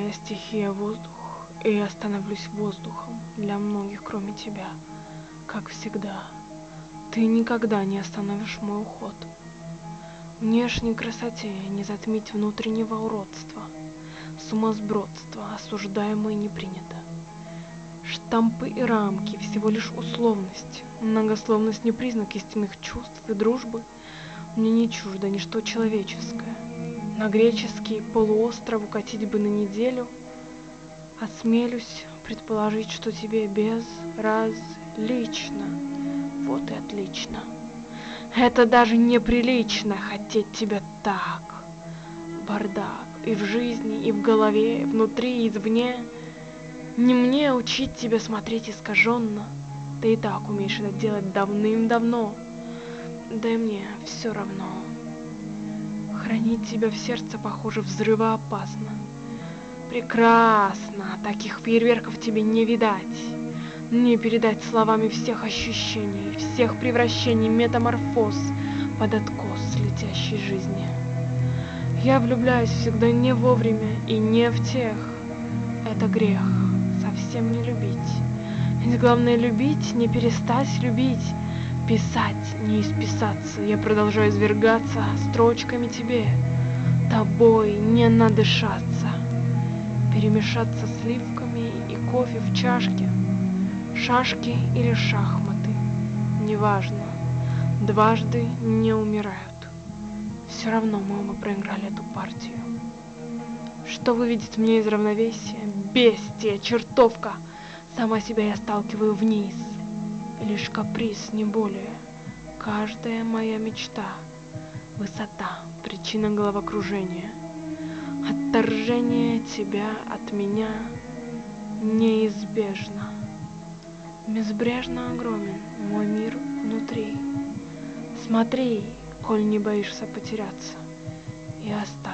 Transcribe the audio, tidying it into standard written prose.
Моя стихия воздух, и я становлюсь воздухом для многих, кроме тебя. Как всегда, ты никогда не остановишь мой уход. Внешней красоте не затмить внутреннего уродства. Сумасбродство осуждаемо и не принято. Штампы и рамки всего лишь условность. Многословность не признак истинных чувств и дружбы. Мне не чуждо ничто человеческое. На греческий полуостров укатить бы на неделю. Осмелюсь предположить, что тебе безразлично. Вот и отлично. Это даже неприлично хотеть тебя так. Бардак и в жизни, и в голове, и внутри, и извне. Не мне учить тебя смотреть искаженно. Ты и так умеешь это делать давным-давно. Да и мне все равно. Хранить тебя в сердце, похоже, взрывоопасно. Прекрасно, таких фейерверков тебе не видать. Не передать словами всех ощущений, всех превращений, метаморфоз под откос летящей жизни. Я влюбляюсь всегда не вовремя и не в тех. Это грех, совсем не любить. Ведь главное любить, не перестать любить. Писать, не исписаться, я продолжаю извергаться строчками тебе. Тобой не надышаться. Перемешаться сливками и кофе в чашке. Шашки или шахматы, неважно, дважды не умирают. Все равно мы оба проиграли эту партию. Что выведет меня из равновесия? Бестия, чертовка! Сама себя я сталкиваю вниз. Лишь каприз, не более. Каждая моя мечта. Высота, причина головокружения. Отторжение тебя от меня неизбежно. Безбрежно огромен мой мир внутри. Смотри, коль не боишься потеряться, и оставь